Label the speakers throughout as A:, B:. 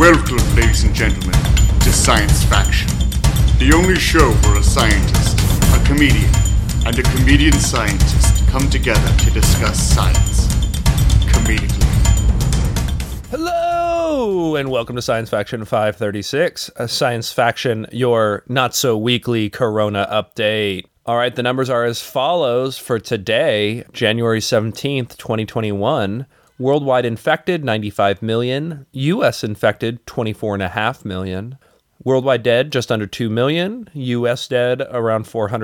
A: Welcome, ladies and gentlemen, to Science Faction, the only show where a scientist, a comedian, and a comedian scientist come together to discuss science comedically.
B: Hello, and welcome to Science Faction 536, a Science Faction, your not-so-weekly Corona update. All right, the numbers are as follows for today, January 17th, 2021. Worldwide infected, 95 million. U.S. infected, 24.5 million. Worldwide dead, just under 2 million. U.S. dead, around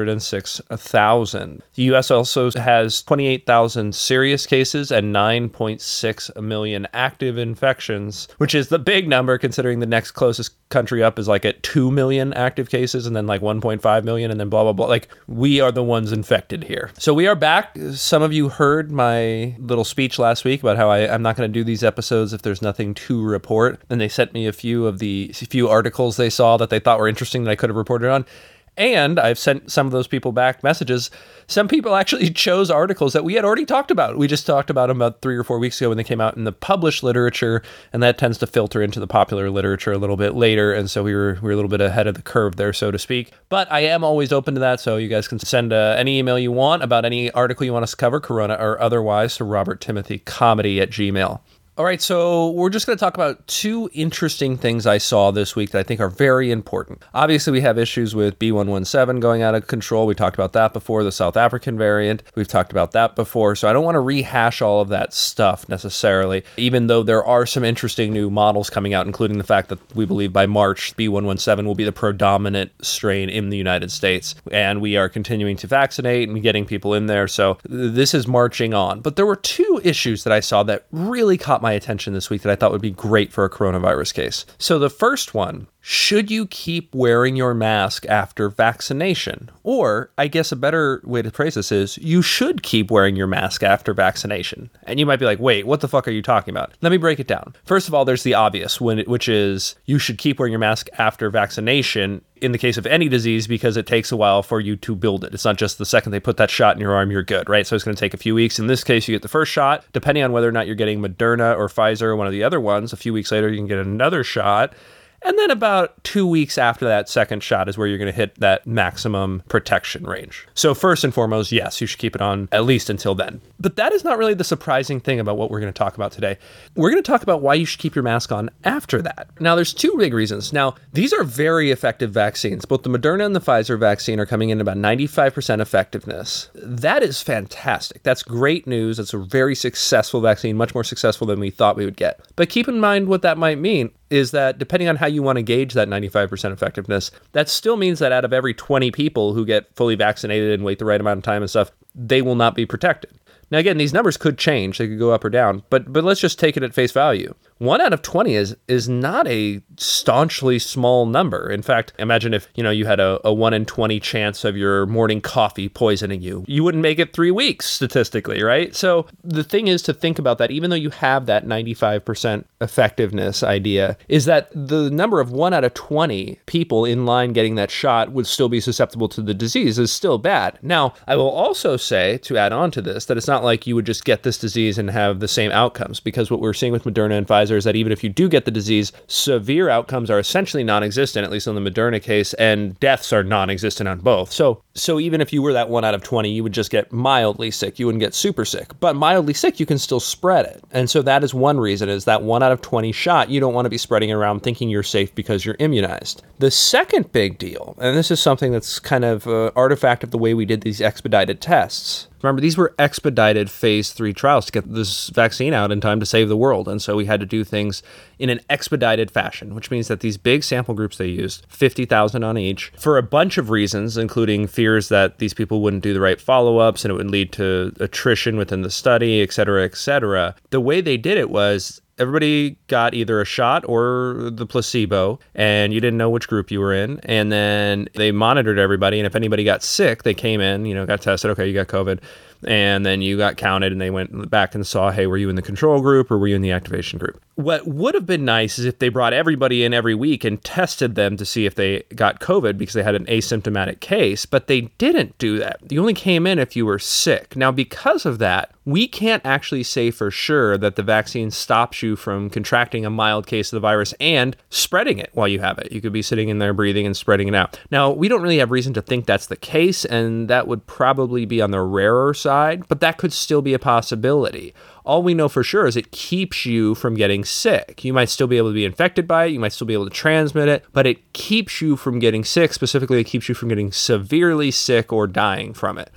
B: 406,000. The U.S. also has 28,000 serious cases and 9.6 million active infections, which is the big number considering the next closest country up is like at 2 million active cases and then like 1.5 million and then blah, blah, blah. Like, we are the ones infected here. So we are back. Some of you heard my little speech last week about how I'm not going to do these episodes if there's nothing to report. And they sent me a few articles they saw that they thought were interesting that I could have reported on. And I've sent some of those people back messages. Some people actually chose articles that we had already talked about. We just talked about them about 3 or 4 weeks ago when they came out in the published literature, and that tends to filter into the popular literature a little bit later. And so we were a little bit ahead of the curve there, so to speak. But I am always open to that, so you guys can send any email you want about any article you want us to cover, Corona or otherwise, to roberttimothycomedy@gmail.com. All right, so we're just going to talk about 2 interesting things I saw this week that I think are very important. Obviously, we have issues with B117 going out of control. We talked about that before, the South African variant. We've talked about that before, so I don't want to rehash all of that stuff necessarily, even though there are some interesting new models coming out, including the fact that we believe by March, B117 will be the predominant strain in the United States, and we are continuing to vaccinate and getting people in there, so this is marching on. But there were 2 issues that I saw that really caught my attention this week that I thought would be great for a coronavirus case. So the first one, should you keep wearing your mask after vaccination? Or, I guess a better way to phrase this is, you should keep wearing your mask after vaccination. And you might be like, wait, what the fuck are you talking about? Let me break it down. First of all, there's the obvious, which is you should keep wearing your mask after vaccination in the case of any disease because it takes a while for you to build it. It's not just the second they put that shot in your arm, you're good, right? So it's going to take a few weeks. In this case, you get the first shot. Depending on whether or not you're getting Moderna or Pfizer or one of the other ones, a few weeks later, you can get another shot. And then about 2 weeks after that second shot is where you're going to hit that maximum protection range. So first and foremost, yes, you should keep it on at least until then. But that is not really the surprising thing about what we're going to talk about today. We're going to talk about why you should keep your mask on after that. Now, there's 2 big reasons. Now, these are very effective vaccines. Both the Moderna and the Pfizer vaccine are coming in about 95% effectiveness. That is fantastic. That's great news. It's a very successful vaccine, much more successful than we thought we would get. But keep in mind what that might mean is that depending on how you want to gauge that 95% effectiveness, that still means that out of every 20 people who get fully vaccinated and wait the right amount of time and stuff, they will not be protected. Now, again, these numbers could change. They could go up or down, but let's just take it at face value. 1 out of 20 is not a staunchly small number. In fact, imagine if, you had a 1 in 20 chance of your morning coffee poisoning you. You wouldn't make it 3 weeks statistically, right? So the thing is to think about that, even though you have that 95% effectiveness idea, is that the number of 1 out of 20 people in line getting that shot would still be susceptible to the disease is still bad. Now, I will also say, to add on to this, that it's not like you would just get this disease and have the same outcomes, because what we're seeing with Moderna and Pfizer is that even if you do get the disease, severe outcomes are essentially non-existent, at least in the Moderna case, and deaths are non-existent on both. So even if you were that 1 out of 20, you would just get mildly sick. You wouldn't get super sick. But mildly sick, you can still spread it. And so that is one reason, is that 1 out of 20 shot, you don't want to be spreading it around thinking you're safe because you're immunized. The second big deal, and this is something that's kind of an artifact of the way we did these expedited tests. Remember, these were expedited phase 3 trials to get this vaccine out in time to save the world. And so we had to do things in an expedited fashion, which means that these big sample groups they used, 50,000 on each, for a bunch of reasons, including fears that these people wouldn't do the right follow-ups and it would lead to attrition within the study, et cetera, et cetera. The way they did it was everybody got either a shot or the placebo, and you didn't know which group you were in. And then they monitored everybody, and if anybody got sick, they came in, got tested. Okay, you got COVID. And then you got counted and they went back and saw, hey, were you in the control group or were you in the activation group? What would have been nice is if they brought everybody in every week and tested them to see if they got COVID because they had an asymptomatic case, but they didn't do that. You only came in if you were sick. Now, because of that, we can't actually say for sure that the vaccine stops you from contracting a mild case of the virus and spreading it while you have it. You could be sitting in there breathing and spreading it out. Now, we don't really have reason to think that's the case, and that would probably be on the rarer side, but that could still be a possibility. All we know for sure is it keeps you from getting sick. You might still be able to be infected by it. You might still be able to transmit it, but it keeps you from getting sick. Specifically, it keeps you from getting severely sick or dying from it.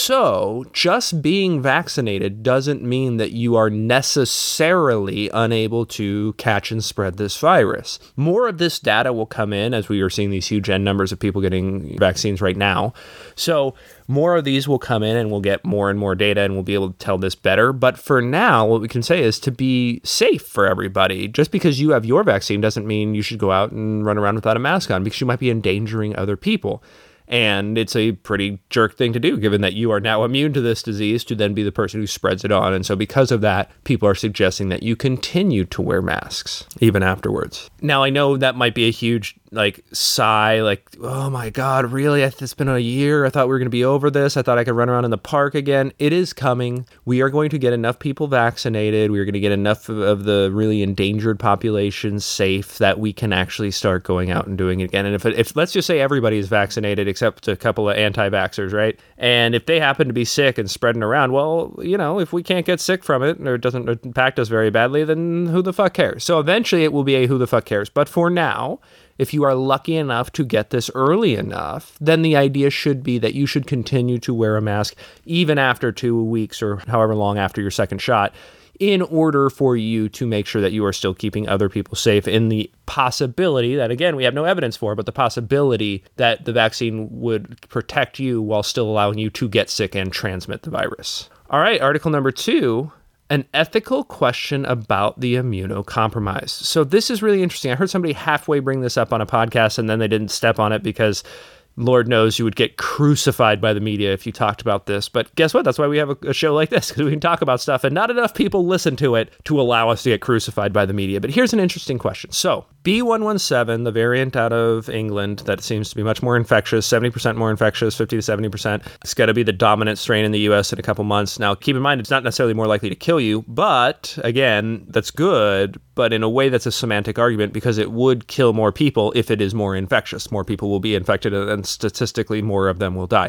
B: So just being vaccinated doesn't mean that you are necessarily unable to catch and spread this virus. More of this data will come in as we are seeing these huge N numbers of people getting vaccines right now. So more of these will come in and we'll get more and more data and we'll be able to tell this better. But for now, what we can say is to be safe for everybody. Just because you have your vaccine doesn't mean you should go out and run around without a mask on because you might be endangering other people. And it's a pretty jerk thing to do, given that you are now immune to this disease, to then be the person who spreads it on. And so because of that, people are suggesting that you continue to wear masks, even afterwards. Now, I know that might be a huge sigh, oh my God, really? It's been a year. I thought we were going to be over this. I thought I could run around in the park again. It is coming. We are going to get enough people vaccinated. We are going to get enough of the really endangered population safe that we can actually start going out and doing it again. And if let's just say everybody is vaccinated except a couple of anti-vaxxers, right? And if they happen to be sick and spreading around, well, if we can't get sick from it or it doesn't impact us very badly, then who the fuck cares? So eventually it will be a who the fuck cares. But for now, if you are lucky enough to get this early enough, then the idea should be that you should continue to wear a mask even after 2 weeks or however long after your second shot, in order for you to make sure that you are still keeping other people safe in the possibility that, again, we have no evidence for, but the possibility that the vaccine would protect you while still allowing you to get sick and transmit the virus. All right, article number 2. An ethical question about the immunocompromised. So this is really interesting. I heard somebody halfway bring this up on a podcast and then they didn't step on it because Lord knows you would get crucified by the media if you talked about this. But guess what? That's why we have a show like this, because we can talk about stuff and not enough people listen to it to allow us to get crucified by the media. But here's an interesting question. So B117, the variant out of England that seems to be much more infectious, 70% more infectious, 50 to 70%. It's going to be the dominant strain in the US in a couple months. Now, keep in mind, it's not necessarily more likely to kill you, but again, that's good, but in a way that's a semantic argument because it would kill more people if it is more infectious. More people will be infected and statistically more of them will die.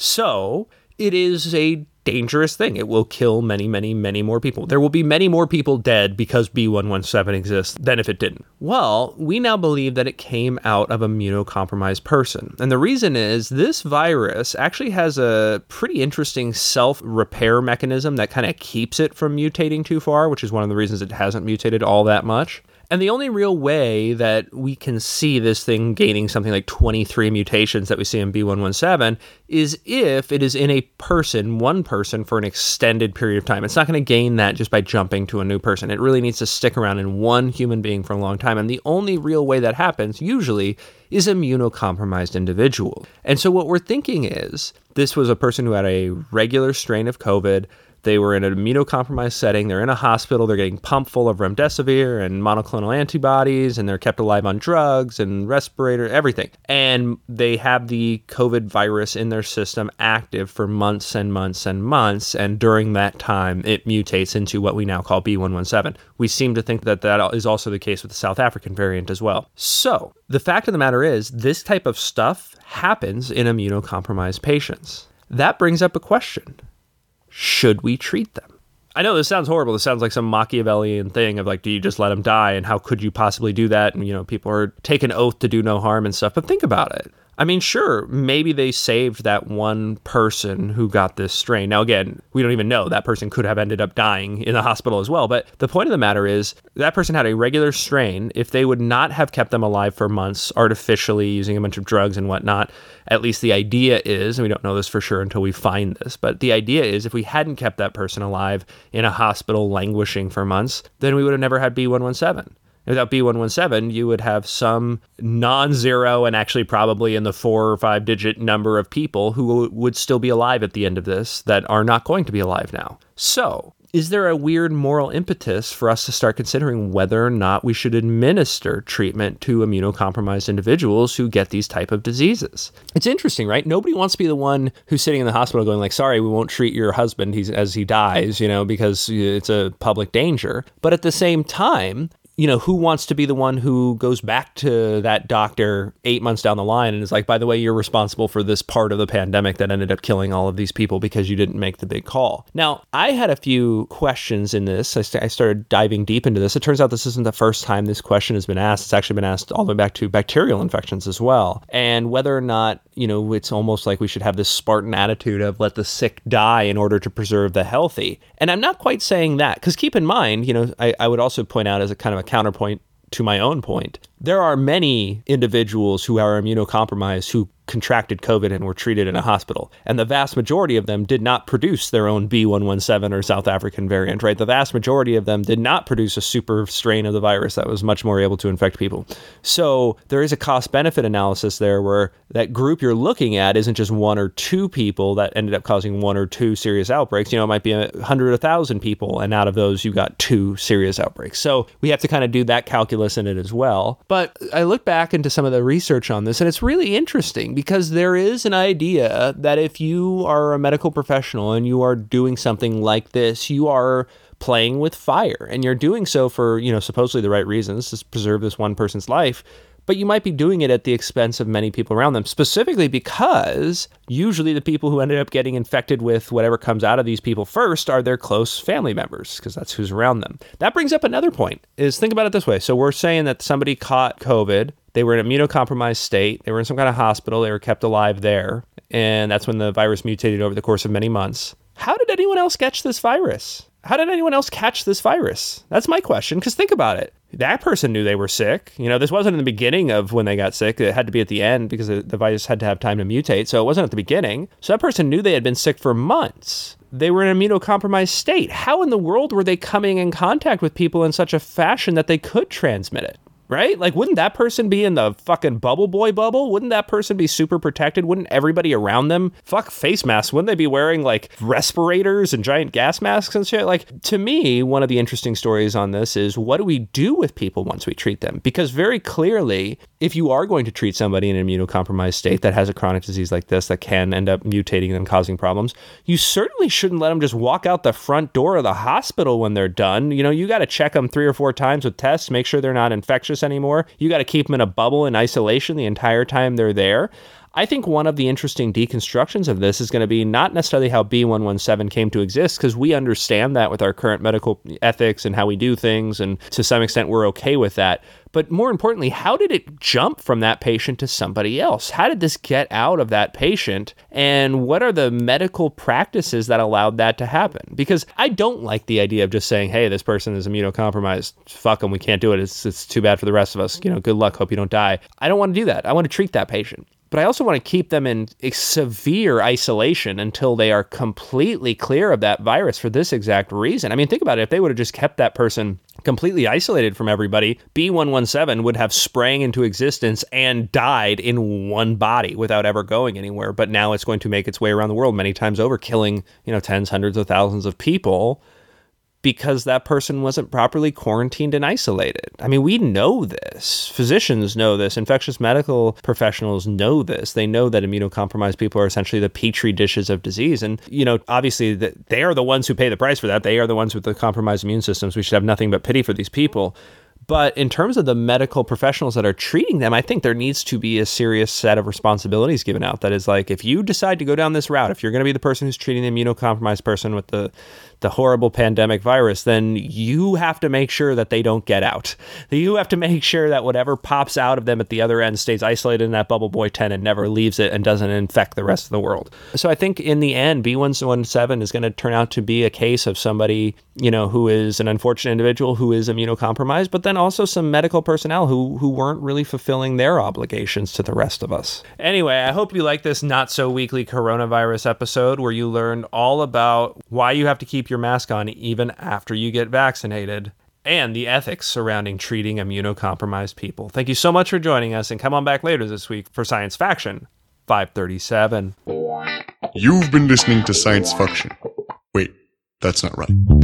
B: So it is a dangerous thing. It will kill many, many, many more people. There will be many more people dead because B117 exists than if it didn't. Well, we now believe that it came out of a immunocompromised person. And the reason is this virus actually has a pretty interesting self-repair mechanism that kind of keeps it from mutating too far, which is one of the reasons it hasn't mutated all that much. And the only real way that we can see this thing gaining something like 23 mutations that we see in B117 is if it is in a person, one person, for an extended period of time. It's not going to gain that just by jumping to a new person. It really needs to stick around in one human being for a long time. And the only real way that happens, usually, is immunocompromised individual. And so what we're thinking is, this was a person who had a regular strain of COVID. They were in an immunocompromised setting. They're in a hospital. They're getting pumped full of remdesivir and monoclonal antibodies, and they're kept alive on drugs and respirator, everything. And they have the COVID virus in their system active for months and months and months. And during that time, it mutates into what we now call B117. We seem to think that that is also the case with the South African variant as well. So the fact of the matter is, this type of stuff happens in immunocompromised patients. That brings up a question. Should we treat them? I know this sounds horrible. This sounds like some Machiavellian thing of do you just let them die? And how could you possibly do that? And, people are taking an oath to do no harm and stuff. But think about it. I mean, sure, maybe they saved that one person who got this strain. Now, again, we don't even know. That person could have ended up dying in the hospital as well. But the point of the matter is that person had a regular strain. If they would not have kept them alive for months artificially using a bunch of drugs and whatnot, at least the idea is, and we don't know this for sure until we find this, but the idea is if we hadn't kept that person alive in a hospital languishing for months, then we would have never had B117. Without B117, you would have some non-zero and actually probably in the 4 or 5 digit number of people who would still be alive at the end of this that are not going to be alive now. So, is there a weird moral impetus for us to start considering whether or not we should administer treatment to immunocompromised individuals who get these type of diseases? It's interesting, right? Nobody wants to be the one who's sitting in the hospital going like, sorry, we won't treat your husband as he dies, because it's a public danger. But at the same time, who wants to be the one who goes back to that doctor 8 months down the line and is like, by the way, you're responsible for this part of the pandemic that ended up killing all of these people because you didn't make the big call. Now, I had a few questions in this. I started diving deep into this. It turns out this isn't the first time this question has been asked. It's actually been asked all the way back to bacterial infections as well. And whether or not, it's almost like we should have this Spartan attitude of let the sick die in order to preserve the healthy. And I'm not quite saying that, because keep in mind, I would also point out as a kind of a counterpoint to my own point, there are many individuals who are immunocompromised who contracted COVID and were treated in a hospital. And the vast majority of them did not produce their own B117 or South African variant, right? The vast majority of them did not produce a super strain of the virus that was much more able to infect people. So there is a cost-benefit analysis there where that group you're looking at isn't just 1 or 2 people that ended up causing 1 or 2 serious outbreaks. It might be 100, 1,000 people, and out of those, you got 2 serious outbreaks. So we have to kind of do that calculus in it as well. But I look back into some of the research on this, and it's really interesting because there is an idea that if you are a medical professional and you are doing something like this, you are playing with fire, and you're doing so for, supposedly the right reasons, to preserve this one person's life. But you might be doing it at the expense of many people around them, specifically because usually the people who ended up getting infected with whatever comes out of these people first are their close family members, because that's who's around them. That brings up another point, is think about it this way. So we're saying that somebody caught COVID, they were in an immunocompromised state, they were in some kind of hospital, they were kept alive there, and that's when the virus mutated over the course of many months. How did anyone else catch this virus? How did anyone else catch this virus? That's my question, because think about it. That person knew they were sick. This wasn't in the beginning of when they got sick. It had to be at the end because the virus had to have time to mutate. So it wasn't at the beginning. So that person knew they had been sick for months. They were in an immunocompromised state. How in the world were they coming in contact with people in such a fashion that they could transmit it? Right? Like, wouldn't that person be in the fucking bubble boy bubble? Wouldn't that person be super protected? Wouldn't everybody around them, face masks? Wouldn't they be wearing like respirators and giant gas masks and shit? Like, to me, one of the interesting stories on this is, what do we do with people once we treat them? Because very clearly, if you are going to treat somebody in an immunocompromised state that has a chronic disease like this that can end up mutating and causing problems, you certainly shouldn't let them just walk out the front door of the hospital when they're done. You got to check them 3 or 4 times with tests, make sure they're not infectious anymore. You got to keep them in a bubble in isolation the entire time they're there. I think one of the interesting deconstructions of this is going to be not necessarily how B117 came to exist, because we understand that with our current medical ethics and how we do things, and to some extent we're okay with that. But more importantly, how did it jump from that patient to somebody else? How did this get out of that patient? And what are the medical practices that allowed that to happen? Because I don't like the idea of just saying, hey, this person is immunocompromised. Fuck them. We can't do it. It's too bad for the rest of us. Good luck. Hope you don't die. I don't want to do that. I want to treat that patient. But I also want to keep them in severe isolation until they are completely clear of that virus for this exact reason. I mean, think about it. If they would have just kept that person completely isolated from everybody, B117 would have sprang into existence and died in one body without ever going anywhere. But now it's going to make its way around the world many times over, killing, tens, hundreds of thousands of people, because that person wasn't properly quarantined and isolated. I mean, we know this. Physicians know this. Infectious medical professionals know this. They know that immunocompromised people are essentially the petri dishes of disease. And, obviously they are the ones who pay the price for that. They are the ones with the compromised immune systems. We should have nothing but pity for these people. But in terms of the medical professionals that are treating them, I think there needs to be a serious set of responsibilities given out. That is like, if you decide to go down this route, if you're going to be the person who's treating the immunocompromised person with the horrible pandemic virus, then you have to make sure that they don't get out. You have to make sure that whatever pops out of them at the other end stays isolated in that bubble boy tent and never leaves it and doesn't infect the rest of the world. So I think in the end, B117 is going to turn out to be a case of somebody, who is an unfortunate individual who is immunocompromised, but then also some medical personnel who weren't really fulfilling their obligations to the rest of us. Anyway, I hope you like this Not So Weekly coronavirus episode where you learned all about why you have to keep your mask on even after you get vaccinated. and the ethics surrounding treating immunocompromised people. Thank you so much for joining us, and come on back later this week for Science Faction 537.
A: You've been listening to Science Faction. Wait, that's not right.